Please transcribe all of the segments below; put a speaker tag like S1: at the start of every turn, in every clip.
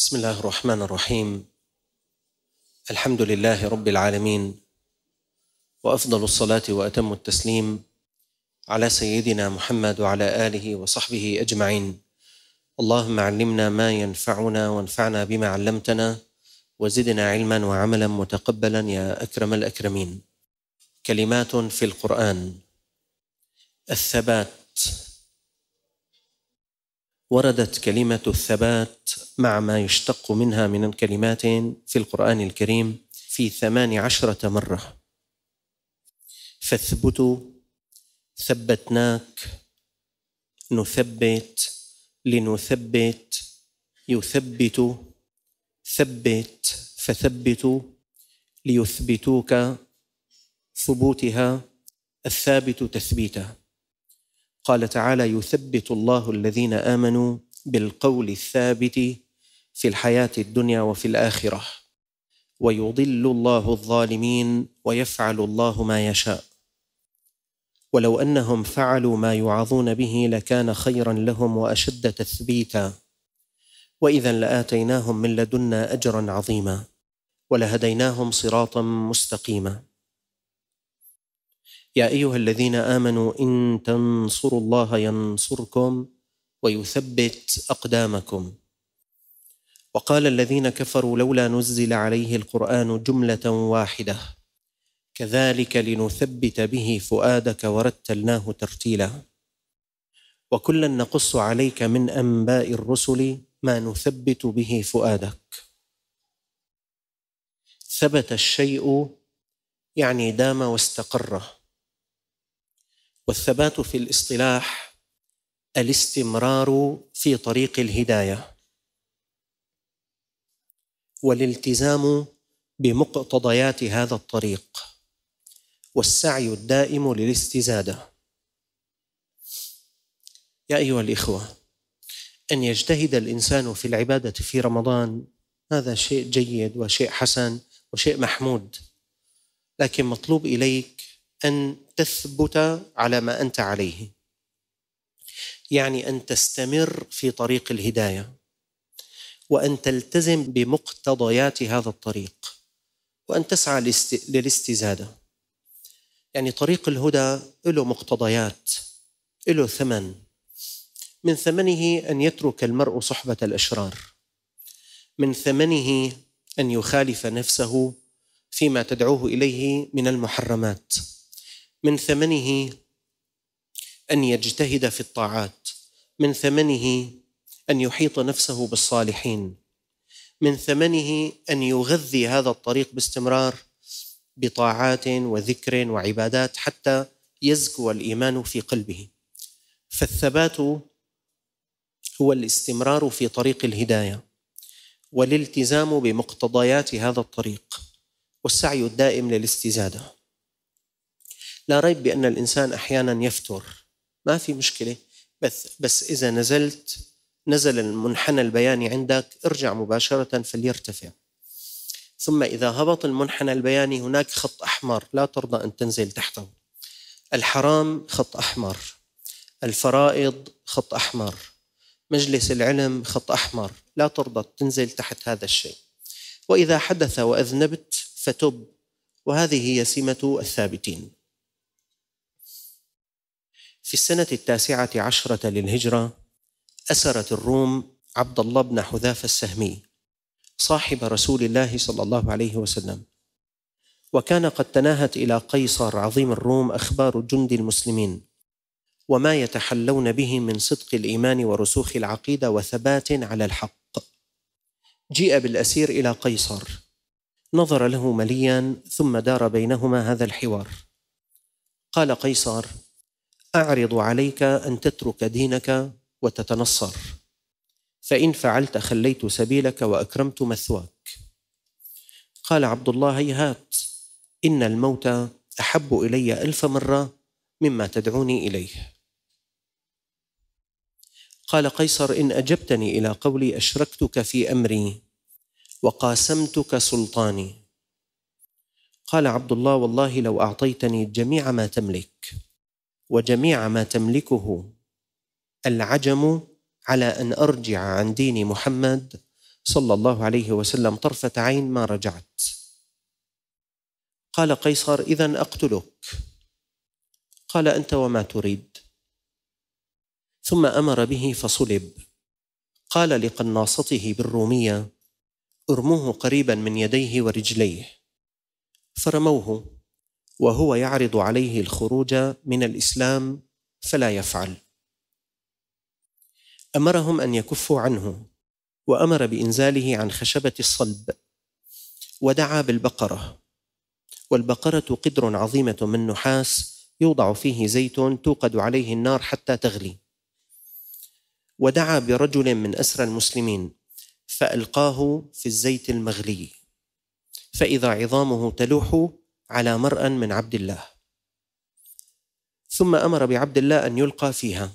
S1: بسم الله الرحمن الرحيم. الحمد لله رب العالمين، وأفضل الصلاة وأتم التسليم على سيدنا محمد وعلى آله وصحبه أجمعين. اللهم علمنا ما ينفعنا وانفعنا بما علمتنا، وزدنا علما وعملا متقبلا يا أكرم الأكرمين. كلمات في القرآن. الثبات. وردت كلمة الثبات مع ما يشتق منها من كلمات في القرآن الكريم في 18 مرة. فاثبتوا، ثبتناك، نثبت، لنثبت، يثبت، ثبت، فثبتوا، ليثبتوك، ثبوتها، الثابت تثبيته. قال تعالى: يثبت الله الذين آمنوا بالقول الثابت في الحياة الدنيا وفي الآخرة، ويضل الله الظالمين، ويفعل الله ما يشاء. ولو أنهم فعلوا ما يوعظون به لكان خيرا لهم وأشد تثبيتا، وإذا لآتيناهم من لدنا أجرا عظيما، ولهديناهم صراطا مستقيما. يا أيها الذين آمنوا إن تنصروا الله ينصركم ويثبت أقدامكم. وقال الذين كفروا: لولا نزل عليه القرآن جملة واحدة كذلك لنثبت به فؤادك ورتلناه ترتيلا. وكلا نقص عليك من أنباء الرسل ما نثبت به فؤادك. ثبت الشيء يعني دام واستقر. والثبات في الاصطلاح الاستمرار في طريق الهداية، والالتزام بمقتضيات هذا الطريق، والسعي الدائم للاستزادة. يا أيها الإخوة، أن يجتهد الإنسان في العبادة في رمضان هذا شيء جيد وشيء حسن وشيء محمود، لكن مطلوب إليك أن تثبت على ما أنت عليه، يعني أن تستمر في طريق الهداية، وأن تلتزم بمقتضيات هذا الطريق، وأن تسعى للاستزادة. يعني طريق الهدى له مقتضيات، له ثمن. من ثمنه أن يترك المرء صحبة الأشرار، من ثمنه أن يخالف نفسه فيما تدعوه إليه من المحرمات، من ثمنه أن يجتهد في الطاعات، من ثمنه أن يحيط نفسه بالصالحين، من ثمنه أن يغذي هذا الطريق باستمرار بطاعات وذكر وعبادات حتى يزكو الإيمان في قلبه. فالثبات هو الاستمرار في طريق الهداية، والالتزام بمقتضيات هذا الطريق، والسعي الدائم للاستزادة. لا ريب بأن الإنسان أحيانا يفتر، ما في مشكلة، بس إذا نزل المنحنى البياني عندك ارجع مباشرة فليرتفع. ثم إذا هبط المنحنى البياني هناك خط أحمر لا ترضى أن تنزل تحته. الحرام خط أحمر، الفرائض خط أحمر، مجلس العلم خط أحمر، لا ترضى تنزل تحت هذا الشيء. وإذا حدث وأذنبت فتب، وهذه هي سمة الثابتين. في السنة 19 للهجرة أسرت الروم عبد الله بن حذافة السهمي صاحب رسول الله صلى الله عليه وسلم، وكان قد تناهت إلى قيصر عظيم الروم أخبار جند المسلمين وما يتحلون به من صدق الإيمان ورسوخ العقيدة وثبات على الحق. جيء بالأسير إلى قيصر، نظر له مليا ثم دار بينهما هذا الحوار. قال قيصر: أعرض عليك أن تترك دينك وتتنصر، فإن فعلت خليت سبيلك وأكرمت مثواك. قال عبد الله: هيهات، إن الموت أحب إلي 1000 مرة مما تدعوني إليه. قال قيصر: إن أجبتني إلى قولي أشركتك في أمري وقاسمتك سلطاني. قال عبد الله: والله لو أعطيتني جميع ما تملك وجميع ما تملكه العجم على أن أرجع عن دين محمد صلى الله عليه وسلم طرفة عين ما رجعت. قال قيصر: إذن أقتلك. قال: أنت وما تريد. ثم أمر به فصلب. قال لقناصته بالرومية: ارموه قريبا من يديه ورجليه. فرموه وهو يعرض عليه الخروج من الإسلام فلا يفعل. أمرهم أن يكفوا عنه، وأمر بإنزاله عن خشبة الصلب، ودعا بالبقرة. والبقرة قدر عظيمة من نحاس يوضع فيه زيت توقد عليه النار حتى تغلي. ودعا برجل من أسرى المسلمين فألقاه في الزيت المغلي، فإذا عظامه تلوح على مرأى من عبد الله. ثم أمر بعبد الله أن يلقى فيها،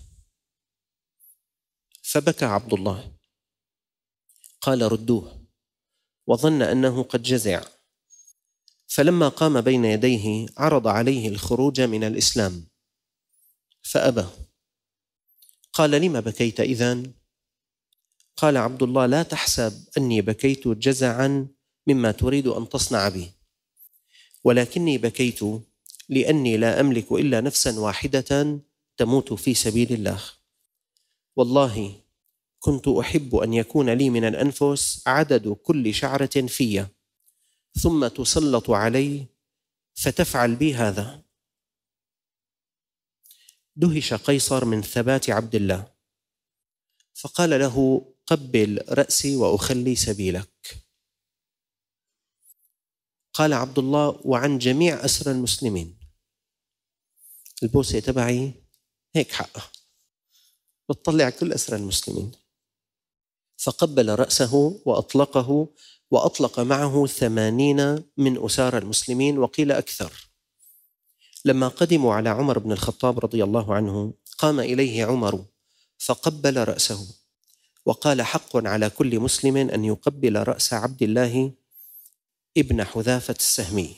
S1: فبكى عبد الله. قال: ردوه. وظن أنه قد جزع، فلما قام بين يديه عرض عليه الخروج من الإسلام فأبى. قال: لم بكيت إذن؟ قال عبد الله: لا تحسب أني بكيت جزعا مما تريد أن تصنع بي، ولكني بكيت لأني لا أملك إلا نفسا واحدة تموت في سبيل الله. والله كنت أحب أن يكون لي من الأنفس عدد كل شعرة في، ثم تسلط علي فتفعل بي هذا. دهش قيصر من ثبات عبد الله، فقال له: قبل رأسي وأخلي سبيلك. قال عبد الله: وعن جميع أسرى المسلمين. البوسة تبعي هيك حقه، بتطلع كل أسرى المسلمين. فقبل رأسه وأطلقه، وأطلق معه 80 من أسار المسلمين، وقيل أكثر. لما قدموا على عمر بن الخطاب رضي الله عنه قام إليه عمر فقبل رأسه وقال: حق على كل مسلم أن يقبل رأس عبد الله ابن حذافة السهمي.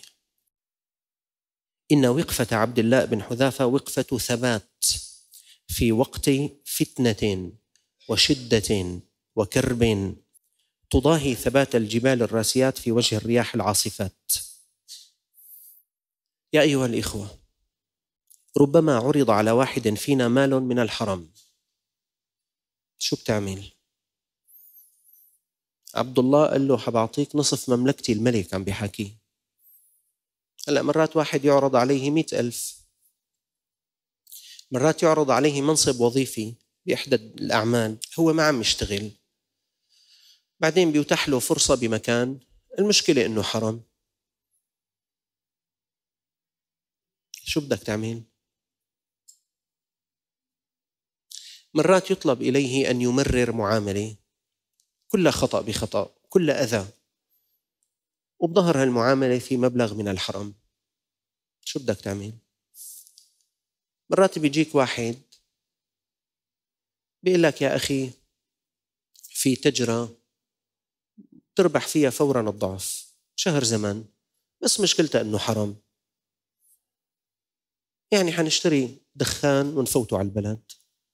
S1: إن وقفة عبد الله بن حذافة وقفة ثبات في وقت فتنة وشدة وكرب تضاهي ثبات الجبال الراسيات في وجه الرياح العاصفات. يا أيها الإخوة، ربما عرض على واحد فينا مال من الحرم، شو بتعمل؟ عبد الله قال له: حبعطيك نصف مملكتي. الملك عم بيحكي. هلأ مرات واحد يعرض عليه 100,000، مرات يعرض عليه منصب وظيفي بإحدى الأعمال، هو ما عم يشتغل، بعدين بيتاح له فرصة بمكان، المشكلة إنه حرم. شو بدك تعمل؟ مرات يطلب إليه أن يمرر معاملة كل خطأ بخطأ، كل أذى، وبظهر هالمعاملة في مبلغ من الحرم. شو بدك تعمل؟ مرات بيجيك واحد بيقول لك: يا أخي في تجرة تربح فيها فورا الضعف، شهر زمن، بس مشكلتها إنه حرم، يعني حنشتري دخان ونفوته على البلد،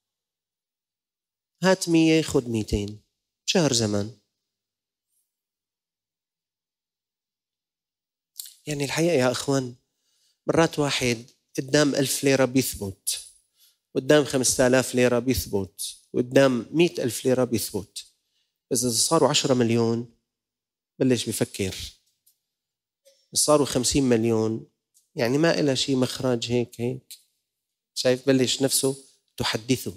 S1: هات 100 خد 200، شهر زمن. يعني الحقيقة يا أخوان، مرات واحد قدام 1000 ليرة بيثبت، قدام 5000 ليرة بيثبت، قدام 100,000 ليرة بيثبت، بس إذا صاروا 10 مليون بلش بيفكر، صاروا 50 مليون يعني ما إلا شيء مخرج هيك شايف، بلش نفسه تحدثه.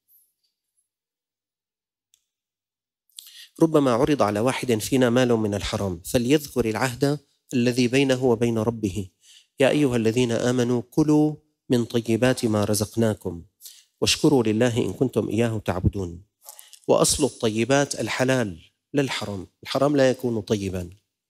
S1: ربما عرض على واحد فينا مال من الحرام فليذكر العهد الذي بينه وبين ربه: يا أيها الذين آمنوا كلوا من طيبات ما رزقناكم واشكروا لله إن كنتم إياه تعبدون. وأصل الطيبات الحلال لا الحرام، الحرام لا يكون طيبا.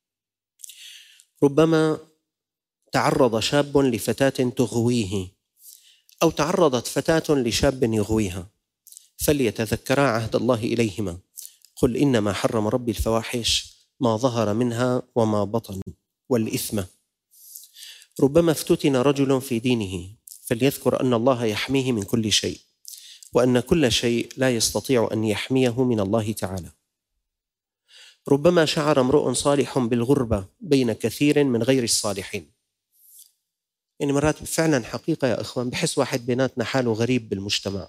S1: ربما تعرض شاب لفتاة تغويه، أو تعرضت فتاة لشاب يغويها، فليتذكرا عهد الله إليهما: قل إنما حرم ربي الفواحش ما ظهر منها وما بطن والإثم. ربما افتتن رجل في دينه، فليذكر أن الله يحميه من كل شيء، وأن كل شيء لا يستطيع أن يحميه من الله تعالى. ربما شعر امرؤ صالح بالغربة بين كثير من غير الصالحين. يعني مرات فعلا حقيقة يا إخوان بحس واحد بيناتنا حاله غريب بالمجتمع،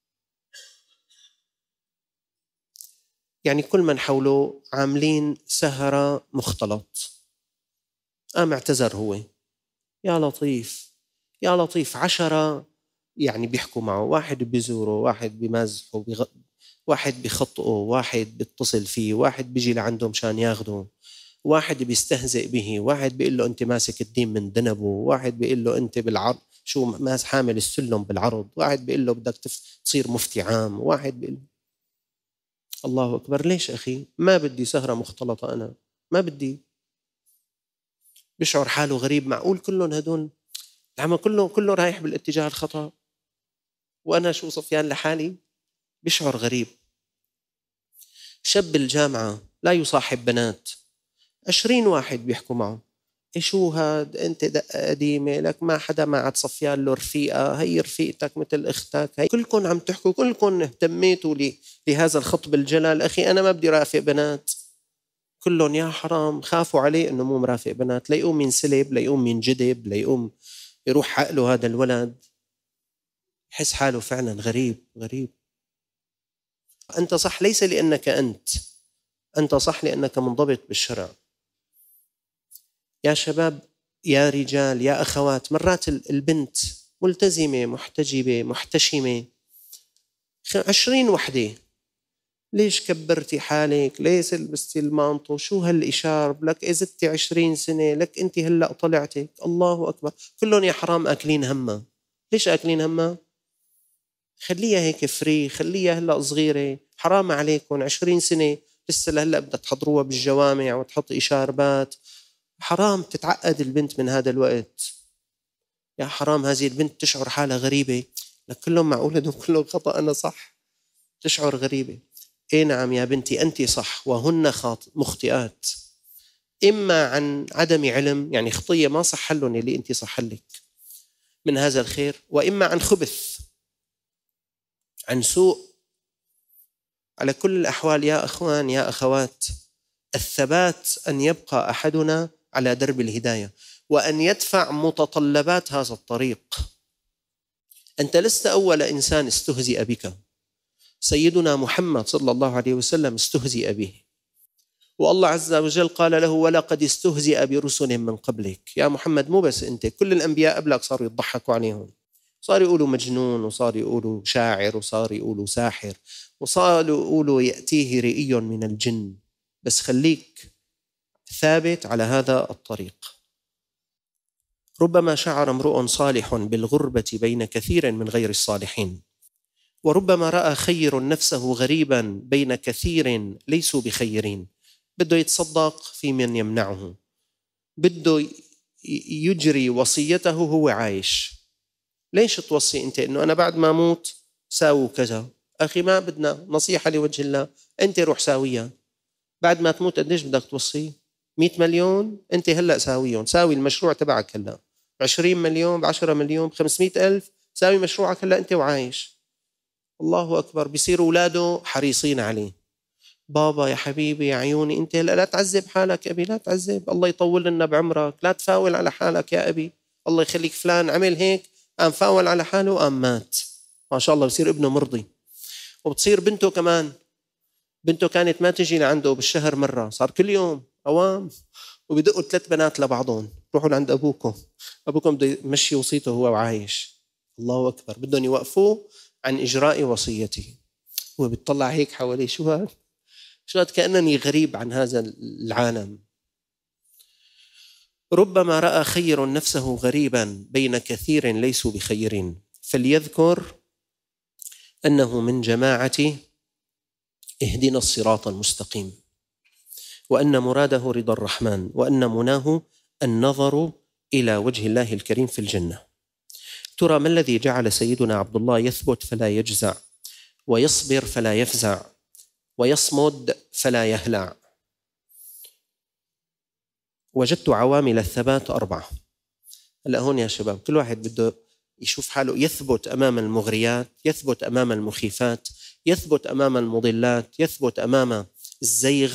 S1: يعني كل من حوله عاملين سهرة مختلط، اعتذر هو، يا لطيف يا لطيف، 10 يعني بيحكوا معه، واحد بيزوره، واحد بيمازحه، واحد بيخطئه، واحد بيتصل فيه، واحد بيجي لعنده مشان ياخده، واحد بيستهزئ به، واحد بيقول له أنت ماسك الدين من ذنبه، واحد بيقول له أنت بالعرض شو ماس حامل السلم بالعرض، واحد بيقول له بدك تصير مفتي عام، واحد بيقول الله أكبر. ليش أخي؟ ما بدي سهرة مختلطة، أنا ما بدي. بيشعر حاله غريب، معقول كلهم هدول العمل كله رايح بالاتجاه الخطأ وأنا شو صفيان لحالي؟ بيشعر غريب. شاب الجامعة لا يصاحب بنات، 20 واحد بيحكوا معه، شو هاد أنت دقة قديمة لك، ما حدا ما عاد صفيان له رفيقة، هي رفيقتك مثل أختك، هي كلكم عم تحكوا، كلكم اهتميتوا لهذا الخطب الجلال. أخي أنا ما بدي رافق بنات، كلهم يا حرام خافوا عليه إنه مو مرافق بنات، ليقوم ينسلب، ليقوم ينجذب، ليقوم يروح عقله هذا الولد، يحس حاله فعلا غريب غريب. أنت صح ليس لأنك أنت صح لأنك منضبط بالشرع. يا شباب يا رجال يا أخوات، مرات البنت ملتزمة محتجبة محتشمة، 20 وحدة، ليش كبرتي حالك؟ ليش لبستي المانطو؟ شو هالإشارب؟ لك إزدتي 20 سنة؟ لك أنت هلأ طلعتك؟ الله أكبر، كلهم يا حرام آكلين همها. ليش آكلين همها؟ خليها هيك فري، خليها هلأ صغيرة، حرام عليكم 20 سنة لسه لهلأ بدها تحضروها بالجوامع وتحط إشاربات، حرام تتعقد البنت من هذا الوقت. يا حرام هذه البنت تشعر حالها غريبة، لك كلهم معقول هدول كلهم خطأ، أنا صح؟ تشعر غريبة. إيه نعم يا بنتي أنت صح وهن مخطئات، إما عن عدم علم، يعني خطية ما صح لهم اللي أنت صح لك من هذا الخير، وإما عن خبث، عن سوء. على كل الأحوال يا أخوان يا أخوات، الثبات أن يبقى أحدنا على درب الهداية وأن يدفع متطلبات هذا الطريق. أنت لست أول إنسان استهزئ بك، سيدنا محمد صلى الله عليه وسلم استهزئ به، والله عز وجل قال له ولقد استهزئ برسل من قبلك. يا محمد مو بس أنت، كل الأنبياء قبلك صاروا يضحكوا عليهم، صاروا يقولوا مجنون، وصاروا يقولوا شاعر، وصاروا يقولوا ساحر، وصاروا يقولوا يأتيه رئي من الجن. بس خليك ثابت على هذا الطريق. ربما شعر امرؤ صالح بالغربة بين كثير من غير الصالحين، وربما رأى خير نفسه غريبا بين كثير ليسوا بخيرين. بده يتصدق في من يمنعه، بده يجري وصيته هو عايش. ليش توصي أنت إنه أنا بعد ما أموت ساووا كذا؟ أخي ما بدنا، نصيحة لوجه الله، أنت روح ساويها. بعد ما تموت قديش بدك توصي؟ 100 مليون؟ أنت هلأ ساويهم، ساوي المشروع تبعك هلأ، 20 مليون، 10 مليون، 500,000، ساوي مشروعك هلأ أنت وعايش. الله أكبر، بيصير أولاده حريصين عليه. بابا يا حبيبي يا عيوني أنت هلأ لا تعذب حالك أبي، لا تعذب، الله يطول لنا بعمرك، لا تفاول على حالك يا أبي، الله يخليك فلان عمل هيك قام فاول على حاله وقام مات، ما شاء الله بصير ابنه مرضي. وبتصير بنته كمان، بنته كانت ما تجي لعنده بالشهر مرة، صار كل يوم أوام، وبيدقوا 3 بنات لبعضهم، روحوا لعند أبوكم، أبوكم بده يمشي وصيته هو وعايش. الله أكبر، بدهم يوقفوه عن إجراء وصيته. هو بيطلع هيك حواليه، شو هذا؟ شو هذا؟ كأنني غريب عن هذا العالم. ربما رأى خير نفسه غريبا بين كثير ليسوا بخيرين، فليذكر أنه من جماعة اهدنا الصراط المستقيم، وأن مراده رضا الرحمن، وأن مناه النظر إلى وجه الله الكريم في الجنة. ترى ما الذي جعل سيدنا عبد الله يثبت فلا يجزع، ويصبر فلا يفزع، ويصمد فلا يهلع؟ وجدت عوامل الثبات 4. هلا هون يا شباب كل واحد بده يشوف حاله يثبت أمام المغريات، يثبت أمام المخيفات، يثبت أمام المضلات، يثبت أمام الزيغ،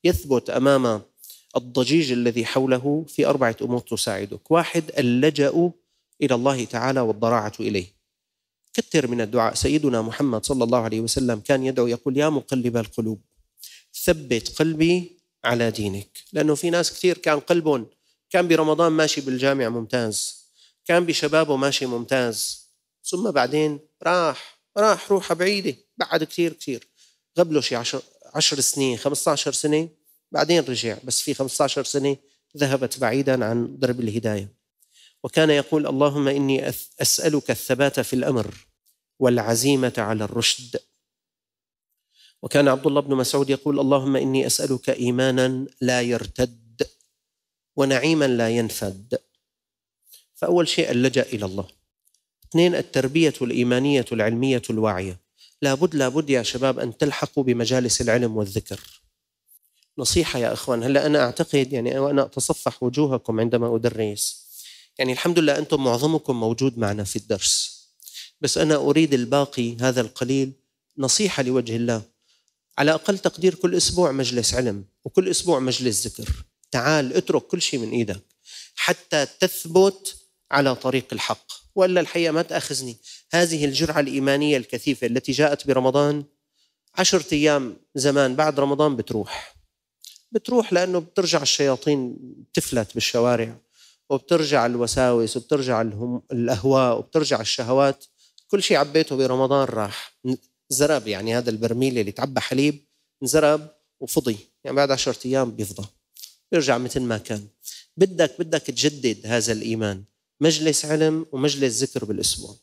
S1: يثبت أمام الضجيج الذي حوله في 4 أمور تساعدك. 1، اللجأ إلى الله تعالى والضراعة إليه. كثر من الدعاء. سيدنا محمد صلى الله عليه وسلم كان يدعو يقول: يا مقلب القلوب ثبت قلبي على دينك. لأنه في ناس كثير كان قلبهم كان برمضان ماشي بالجامع ممتاز، كان بشبابه ماشي ممتاز، ثم بعدين راح روحة بعيدة بعد كثير قبله شي 10 سنين 15 سنة، بعدين رجع، بس في 15 سنة ذهبت بعيدا عن درب الهداية. وكان يقول: اللهم إني أسألك الثبات في الأمر والعزيمة على الرشد. وكان عبد الله بن مسعود يقول: اللهم إني أسألك إيمانا لا يرتد ونعيما لا ينفد. فأول شيء اللجأ إلى الله. 2، التربية الإيمانية العلمية الواعية. لابد يا شباب أن تلحقوا بمجالس العلم والذكر. نصيحة يا أخوان، هلأ أنا أعتقد وأنا أتصفح وجوهكم عندما أدرس، الحمد لله أنتم معظمكم موجود معنا في الدرس، بس أنا أريد الباقي هذا القليل. نصيحة لوجه الله، على أقل تقدير كل أسبوع مجلس علم وكل أسبوع مجلس ذكر. تعال اترك كل شيء من إيدك حتى تثبت على طريق الحق، وإلا الحقيقة ما تأخذني. هذه الجرعة الإيمانية الكثيفة التي جاءت برمضان 10 أيام زمان بعد رمضان بتروح لأنه بترجع الشياطين تفلت بالشوارع، وبترجع الوساوس، وبترجع الأهواء، وبترجع الشهوات. كل شيء عبيته برمضان راح زرب. هذا البرميل اللي تعبى حليب انزرب وفضي، بعد 10 أيام بيفضى، بيرجع مثل ما كان. بدك تجدد هذا الإيمان. مجلس علم ومجلس ذكر بالأسبوع.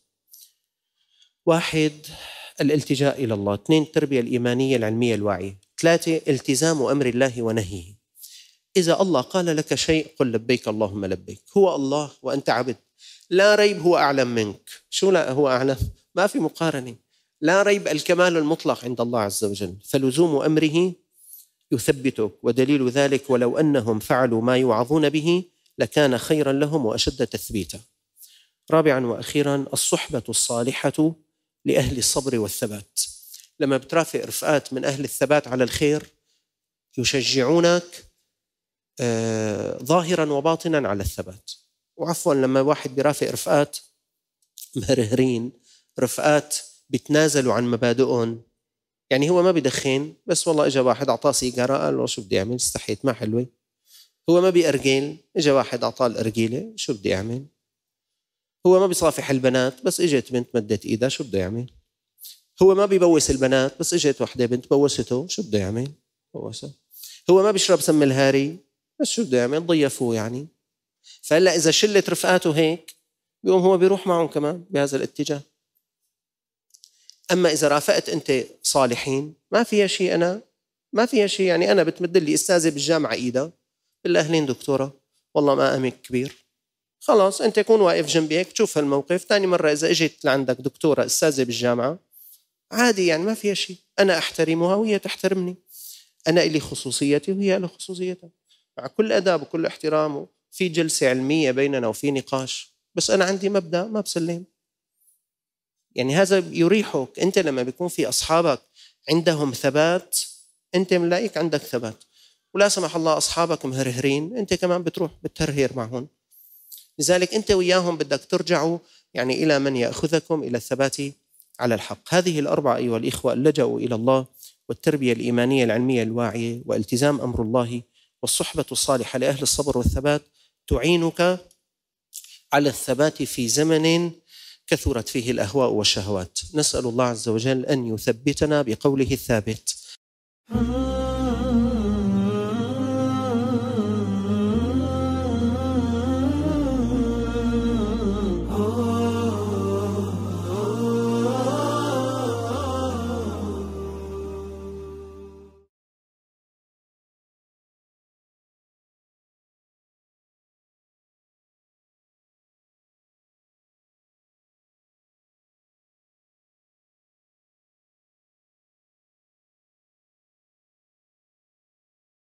S1: 1، الالتجاء إلى الله. 2، التربية الإيمانية العلمية الواعية. 3، التزام أمر الله ونهيه. إذا الله قال لك شيء قل لبيك اللهم لبيك. هو الله وأنت عبد، لا ريب هو أعلم منك. شو لا هو أعلم؟ ما في مقارنة، لا ريب، الكمال المطلق عند الله عز وجل. فلزوم أمره يثبتك، ودليل ذلك: ولو أنهم فعلوا ما يوعظون به لكان خيرا لهم وأشد تثبيتا. 4 وأخيرا، الصحبة الصالحة لأهل الصبر والثبات. لما بترافق رفقات من أهل الثبات على الخير يشجعونك ظاهرا وباطنا على الثبات. وعفوا لما واحد برافق رفقات مهرهرين، رفقات بيتنازلوا عن مبادئهم، هو ما بدخن، بس والله اجى واحد اعطاه سيجاره قال له شو بدي اعمل، استحيت ما حلوه. هو ما بيأرجل، اجى واحد اعطاه الارجيله، شو بدي اعمل. هو ما بيصافح البنات، بس اجت بنت مدت ايدها، شو بده يعمل. هو ما بيبوس البنات، بس اجت وحده بنت بوسته، شو بده يعمل، بوسه. هو ما بيشرب سم الهاري، بس شو بده يعمل، ضيفوه. فهلا اذا شلت رفقاته هيك بيقوم هو بيروح معهم كمان بهذا الاتجاه. أما إذا رافقت أنت صالحين ما فيها شيء. أنا بتمد لي أستاذة بالجامعة إيدها، بالأهلين دكتورة، والله ما أمك كبير، خلاص أنت كون واقف جنبي هيك تشوف هالموقف. تاني مرة إذا إجت لعندك دكتورة أستاذة بالجامعة عادي، ما فيها شيء. أنا أحترمها وهي تحترمني، أنا إلي خصوصيتي وهي لها خصوصيتها، مع كل أداب وكل احترام، في جلسة علمية بيننا وفي نقاش، بس أنا عندي مبدأ ما بسلم. هذا يريحك. أنت لما بيكون في أصحابك عندهم ثبات أنت ملاقيك عندك ثبات، ولا سمح الله أصحابك مهرهرين أنت كمان بتروح بتهرهر معهم. لذلك أنت وياهم بدك ترجعوا إلى من يأخذكم إلى الثبات على الحق. هذه ال4 أيها الإخوة: اللجأ إلى الله، والتربية الإيمانية العلمية الواعية، والالتزام أمر الله، والصحبة الصالحة لأهل الصبر والثبات، تعينك على الثبات في زمن كثرت فيه الأهواء والشهوات. نسأل الله عز وجل أن يثبتنا بقوله الثابت: